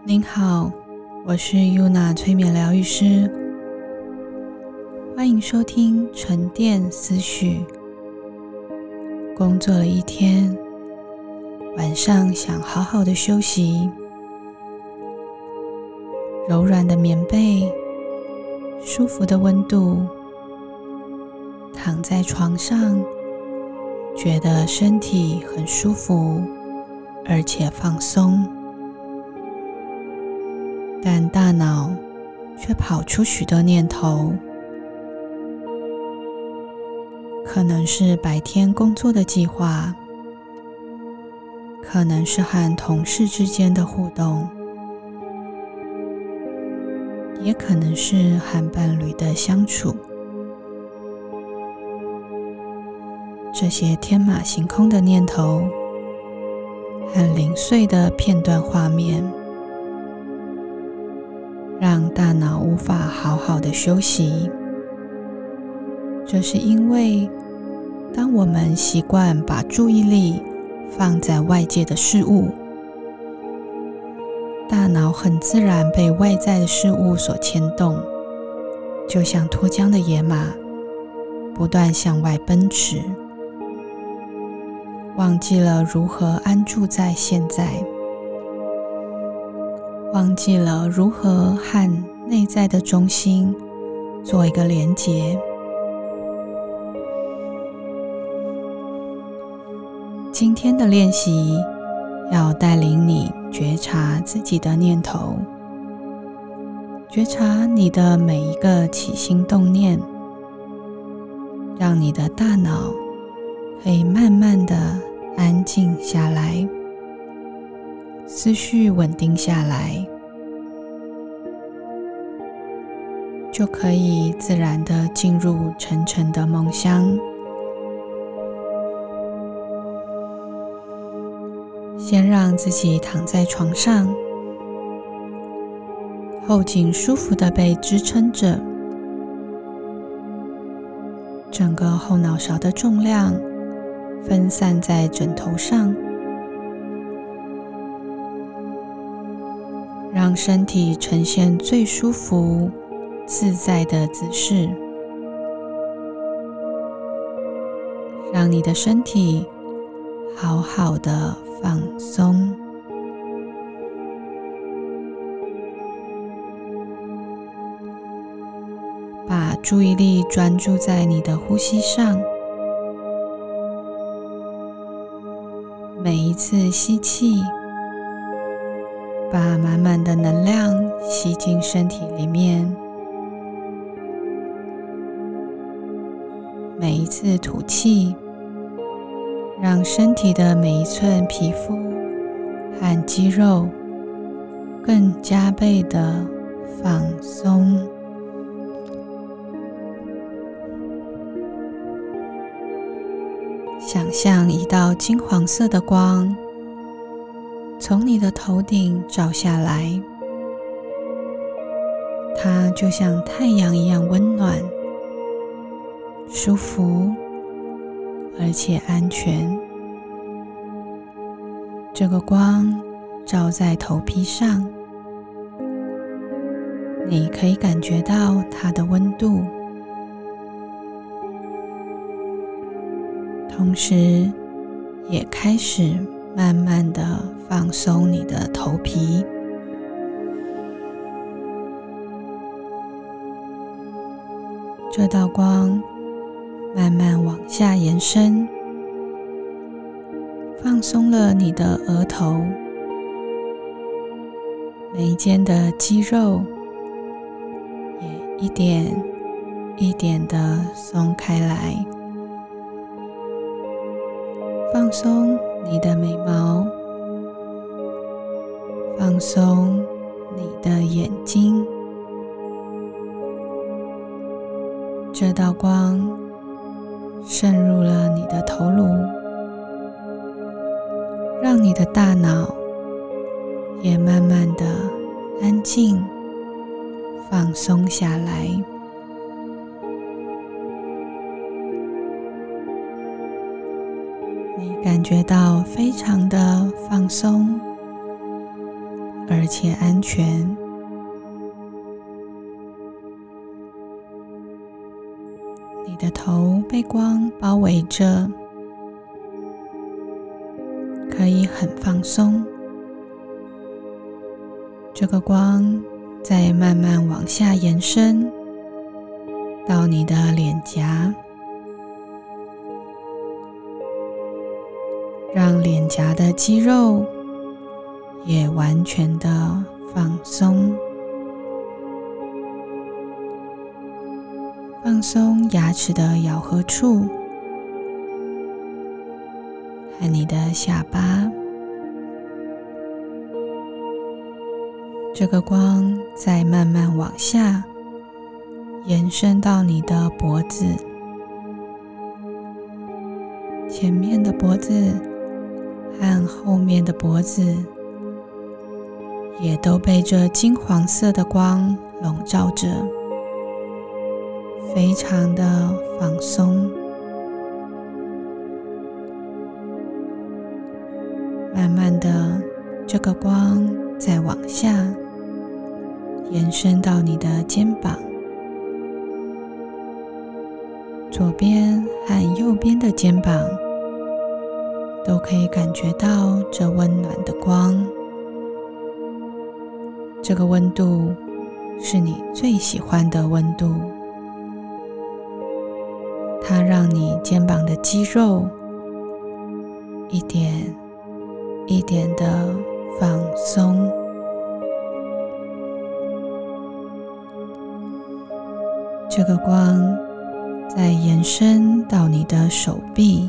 您好，我是 Yuna 催眠疗愈师，欢迎收听沉淀思绪。工作了一天，晚上想好好的休息，柔软的棉被，舒服的温度，躺在床上，觉得身体很舒服，而且放松。但大脑却跑出许多念头，可能是白天工作的计划，可能是和同事之间的互动，也可能是和伴侣的相处。这些天马行空的念头和零碎的片段画面，让大脑无法好好的休息。这是因为当我们习惯把注意力放在外界的事物，大脑很自然被外在的事物所牵动，就像脱缰的野马，不断向外奔驰，忘记了如何安住在现在，忘记了如何和内在的中心做一个连结。今天的练习要带领你觉察自己的念头，觉察你的每一个起心动念，让你的大脑可以慢慢的安静下来，思绪稳定下来，就可以自然地进入沉沉的梦乡。先让自己躺在床上，后颈舒服地被支撑着，整个后脑勺的重量分散在枕头上，让身体呈现最舒服、自在的姿势，让你的身体好好的放松。把注意力专注在你的呼吸上，每一次吸气，把满满的能量吸进身体里面，每一次吐气，让身体的每一寸皮肤和肌肉更加倍的放松。想象一道金黄色的光从你的头顶照下来，它就像太阳一样温暖、舒服而且安全。这个光照在头皮上，你可以感觉到它的温度，同时也开始慢慢的放松你的头皮。这道光慢慢往下延伸，放松了你的额头，眉间的肌肉也一点一点的松开来，放松你的眉毛，放松你的眼睛。这道光渗入了你的头颅，让你的大脑也慢慢的安静放松下来。你感觉到非常的放松， 而且安全。你的头被光包围着，可以很放松。这个光再慢慢往下延伸到你的脸颊，让脸颊的肌肉也完全的放松。放松牙齿的咬合处和你的下巴。这个光再慢慢往下延伸到你的脖子，前面的脖子和后面的脖子也都被这金黄色的光笼罩着，非常的放松。慢慢的，这个光再往下延伸到你的肩膀，左边和右边的肩膀都可以感觉到这温暖的光。这个温度是你最喜欢的温度，它让你肩膀的肌肉一点一点的放松。这个光再延伸到你的手臂，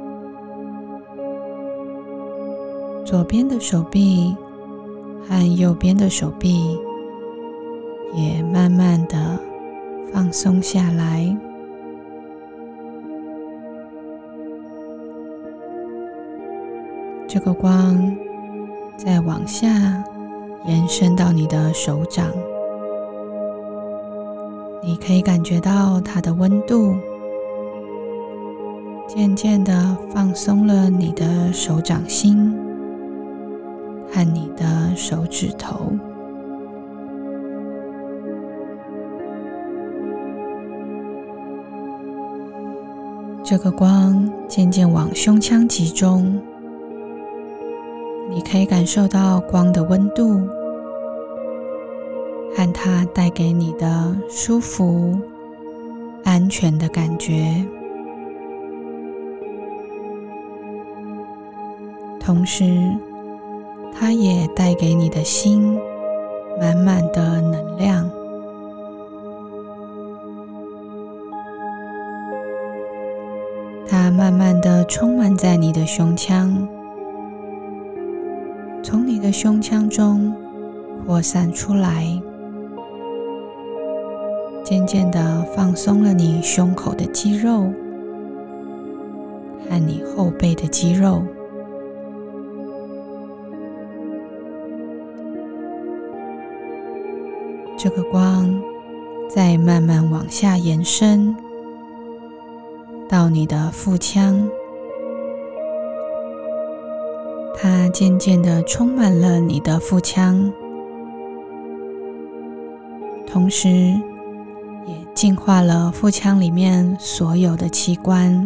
左边的手臂和右边的手臂也慢慢的放松下来。这个光再往下延伸到你的手掌，你可以感觉到它的温度，渐渐的放松了你的手掌心和你的手指头。这个光渐渐往胸腔集中，你可以感受到光的温度和它带给你的舒服、安全的感觉。同时，它也带给你的心满满的能量。它慢慢的充满在你的胸腔，从你的胸腔中扩散出来，渐渐的放松了你胸口的肌肉和你后背的肌肉。这个光再慢慢往下延伸到你的腹腔，它渐渐地充满了你的腹腔，同时也净化了腹腔里面所有的器官。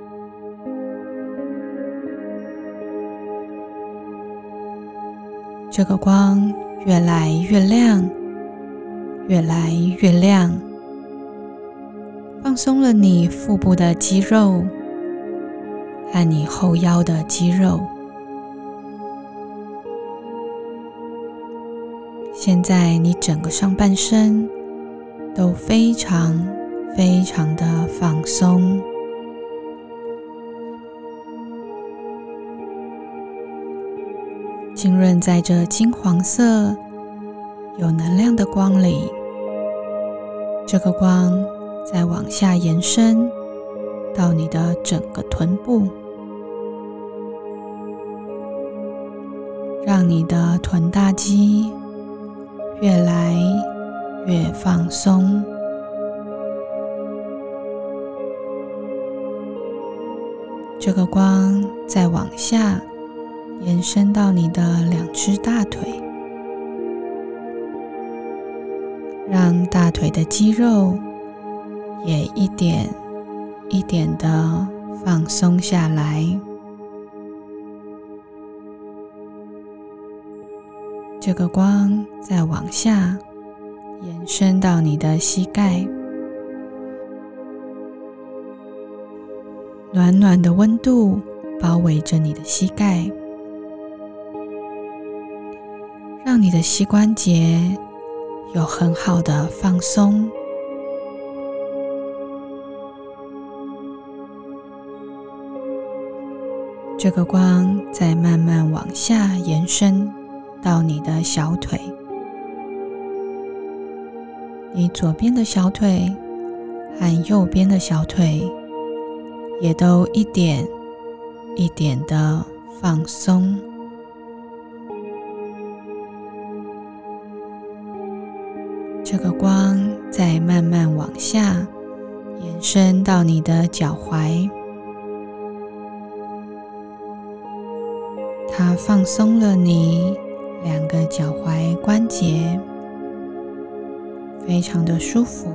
这个光越来越亮，越来越亮，放松了你腹部的肌肉和你后腰的肌肉。现在你整个上半身都非常非常的放松，浸润在这金黄色有能量的光里。这个光再往下延伸到你的整个臀部，让你的臀大肌越来越放松。这个光再往下延伸到你的两只大腿， 让大腿的肌肉也一点一点的放松下来。这个光再往下延伸到你的膝盖，暖暖的温度包围着你的膝盖，让你的膝关节有很好的放松。这个光再慢慢往下延伸到你的小腿，你左边的小腿和右边的小腿也都一点一点的放松。这个光再慢慢往下延伸到你的脚踝，它放松了你2个脚踝关节，非常的舒服。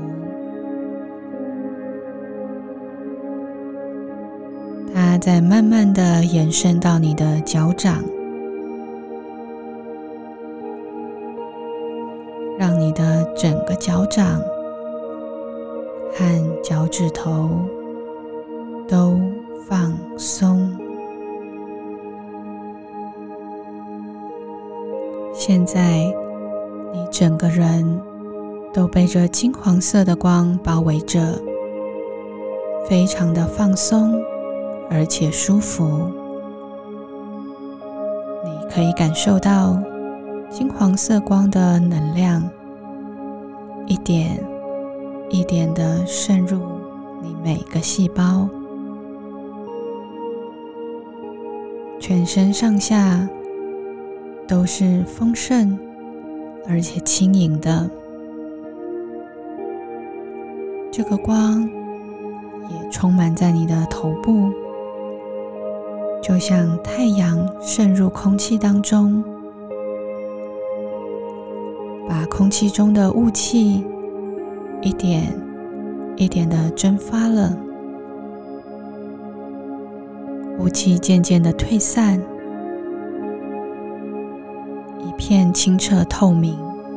它再慢慢的延伸到你的脚掌，让你的整个脚掌和脚趾头都放松。现在你整个人都被这金黄色的光包围着，非常的放松而且舒服。你可以感受到金黄色光的能量一点一点的渗入你每个细胞，全身上下都是丰盛而且轻盈的。这个光也充满在你的头部，就像太阳渗入空气当中，把空气中的雾气一点一点的蒸发了，雾气渐渐的退散，一片清澈透明。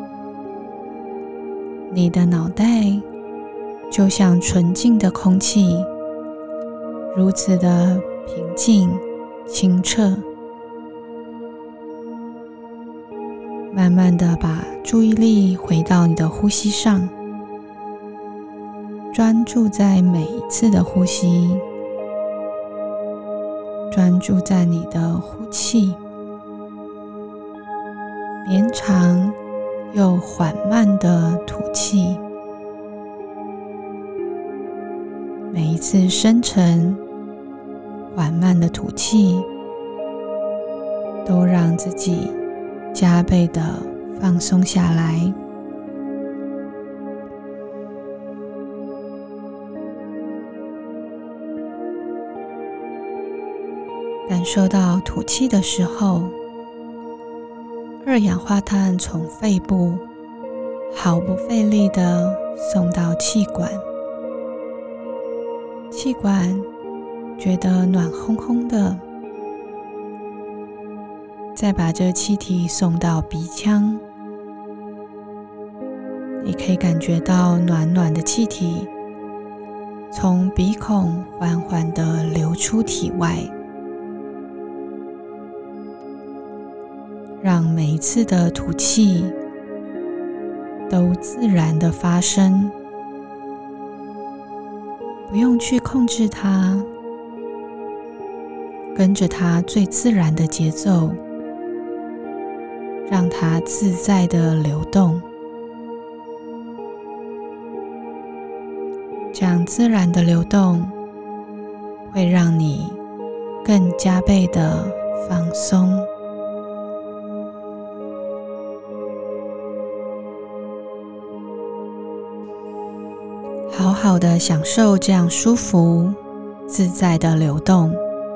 你的脑袋就像纯净的空气，如此的平静清澈。慢慢的把注意力回到你的呼吸上，专注在每一次的呼吸，专注在你的呼气，绵长又缓慢的吐气。每一次深沉缓慢的吐气，都让自己加倍的放松下来。感受到吐气的时候，二氧化碳从肺部毫不费力的送到气管，气管觉得暖烘烘的，再把这气体送到鼻腔，你可以感觉到暖暖的气体从鼻孔缓缓地流出体外，让每一次的吐气都自然地发生，不用去控制它，跟着它最自然的节奏，让它自在地流动。这样自然的流动会让你更加倍的放松。好好的享受这样舒服自在的流动。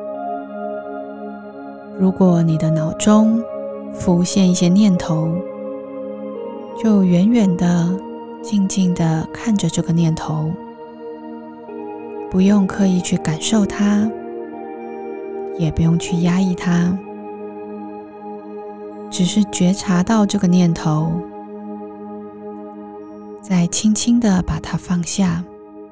如果你的脑中浮现一些念头，就远远的静静地看着这个念头，不用刻意去感受它，也不用去压抑它，只是觉察到这个念头，再轻轻地把它放下，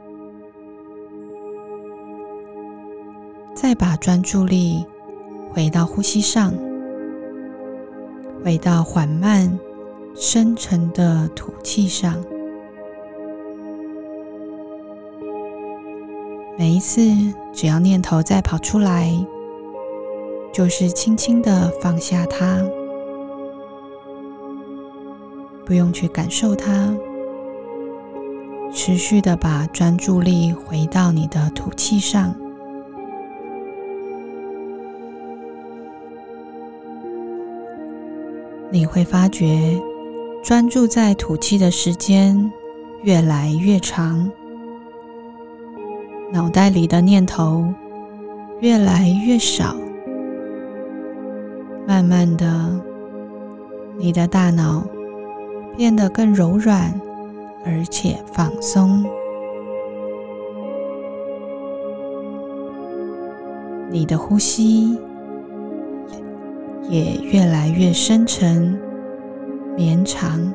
再把专注力回到呼吸上，回到缓慢深沉的吐气上。每一次只要念头再跑出来，就是轻轻地放下它，不用去感受它，持续地把专注力回到你的吐气上。你会发觉专注在吐气的时间越来越长，脑袋里的念头越来越少，慢慢的，你的大脑变得更柔软，而且放松。你的呼吸也越来越深沉、绵长，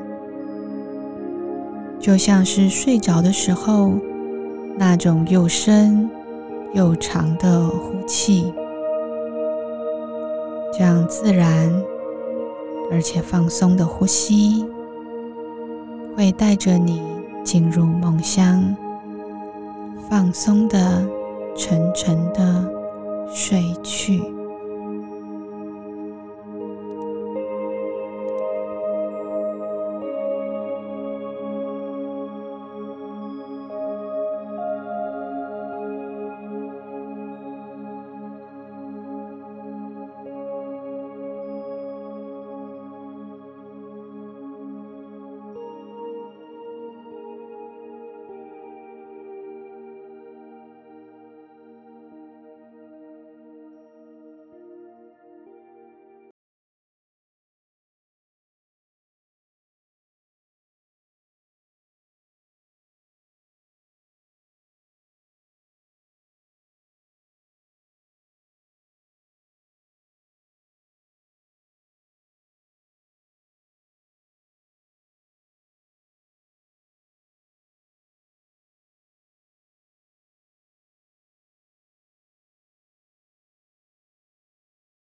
就像是睡着的时候那种又深又长的呼气。这样自然而且放松的呼吸，会带着你进入梦乡，放松的、沉沉的睡去。